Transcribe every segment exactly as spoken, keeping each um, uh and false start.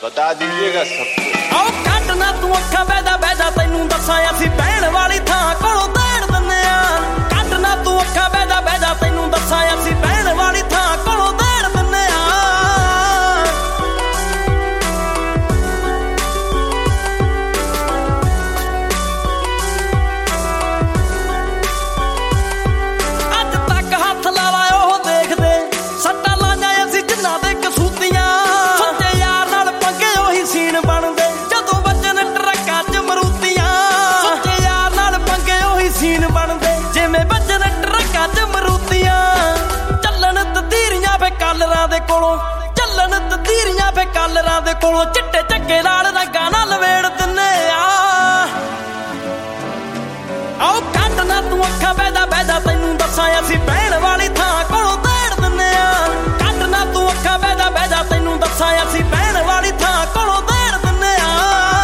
बता दीजिएगा सबको। आओ काटना तू अखा बैदा बैदा तैनू दसा असी बहन वाली थां कोलों देण दिन्ने आ। काटना तू अखा बैदा बैदा तैनू दसा असी बहन वाली थां कोलों देण दिन्ने आ। अज तक हथ ला ला ओह देखदे सट्टा लाइयां असी जिन्हां दे कसूतियां। सच्चे यार नाल पंगे ओही सीन बनदे जदों बजन ट्रक्कां च मरूतियां। सच्चे यार नाल पंगे ओही सीन बनदे जिवें बजन ट्रक्कां च मरूतियां। ਚੱਲਣ ਤਦੀਰੀਆਂ ਫੇ ਕਾਲਰਾਂ ਦੇ ਕੋਲੋਂ ਚੱਲਣ ਤਦੀਰੀਆਂ ਫੇ ਕਾਲਰਾਂ ਦੇ ਕੋਲੋਂ ਚਿੱਟੇ ਚੱਕੇ ਨਾਲ ਰੰਗਾਂ ਨਾਲ ਲਵੇੜ ਦਿੰਨੇ ਆ। ਆਓ ਕੱਢਣਾ ਤੂੰ ਅੱਖਾਂ ਬਹਿਦਾ ਬਹਿਦਾ ਤੈਨੂੰ ਦੱਸਾਂ ਅਸੀਂ ਬਹਿਣ ਵਾਲੀ ਥਾਂ ਕੋਲੋਂ ਦੇੜ ਦਿੰਨੇ ਆ। ਕੱਢਣਾ ਤੂੰ ਅੱਖਾਂ ਬਹਿਦਾ ਬਹਿਦਾ ਤੈਨੂੰ ਦੱਸਾਂ ਅਸੀਂ ਬਹਿਣ ਵਾਲੀ ਥਾਂ ਕੋਲੋਂ ਦੇੜ ਦਿੰਨੇ ਆ।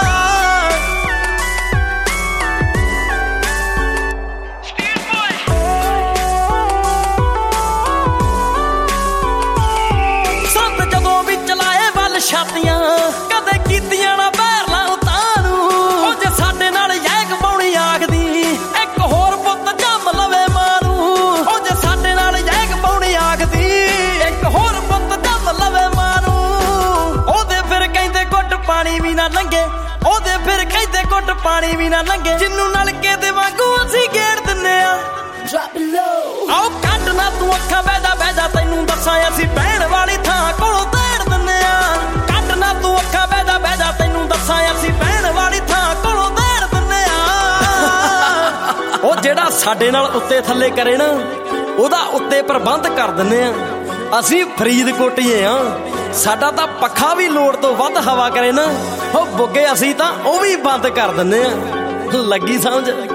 ਸੰਤ ਜਦੋਂ ਵੀ ਚਲਾਏ ਵੱਲ ਛਾਤੀਆਂ ਕਦੇ ਕੀਤੀਆਂ ਨਾ ਬਹਿਰਲਾਂ ਉਤਾਂ ਨੂੰ। ਉਹ ਜੇ ਸਾਡੇ ਨਾਲ ਯੈਗ ਪਾਉਣੀ ਆਖਦੀ ਇੱਕ ਹੋਰ ਪੁੱਤ ਜੰਮ ਲਵੇ ਮਾਰੂ। ਉਹ ਜੇ ਸਾਡੇ ਨਾਲ ਯੈਗ ਪਾਉਣੀ ਆਖਦੀ ਇੱਕ ਹੋਰ ਪੁੱਤ ਜੰਮ ਲਵੇ ਮਾਰੂ। ਉਹਦੇ ਫਿਰ ਕਹਿੰਦੇ ਘੁੱਟ ਪਾਣੀ ਵੀ ਨਾ ਲੰਘੇ ਉਹਦੇ ਫਿਰ ਕਹਿੰਦੇ ਘੁੱਟ ਪਾਣੀ ਵੀ ਨਾ ਲੰਘੇ ਜਿੰਨੂੰ ਨਲਕੇ ਦੇ ਵਾਂਗੂ ਅਸੀਂ ਗੇੜ ਦਿੰਨੇ ਆ। ਆਓ ਕੱਢਣਾ ਤੂੰ ਅੱਖਾਂ ਬਹਿਦਾ ਬਹਿਦਾ ਤੈਨੂੰ ਦੱਸਾਂ ਅਸੀਂ ਬਹਿਣ ਵਾਲੀ ਥਾਂ ਕੋਲੋਂ ਦੇੜ ਦਿੰਨੇ ਆ। ਕੱਢਣਾ ਤੂੰ ਅੱਖਾਂ ਬਹਿਦਾ ਬਹਿਦਾ ਤੈਨੂੰ ਦੱਸਾਂ ਅਸੀਂ ਬਹਿਣ ਵਾਲੀ ਥਾਂ ਕੋਲੋਂ ਦੇੜ ਦਿੰਨੇ ਆ। ਉਹ ਜਿਹੜਾ ਸਾਡੇ ਨਾਲ ਉੱਤੇ ਥੱਲੇ ਕਰੇ ਨਾ ਉਹਦਾ ਉੱਤੇ ਪ੍ਰਬੰਧ ਕਰ ਦਿੰਨੇ ਆ। ਅਸੀਂ ਫਰੀਦਕੋਟੀਏ ਆ ਸਾਡਾ ਤਾਂ ਪੱਖਾ ਵੀ ਲੋੜ ਤੋਂ ਵੱਧ ਹਵਾ ਕਰੇ ਨਾ ਉਹ ਬੁੱਗੇ ਅਸੀਂ ਤਾਂ ਉਹ ਵੀ ਬੰਦ ਕਰ ਦਿੰਨੇ ਆ। ਲੱਗੀ ਸਮਝ।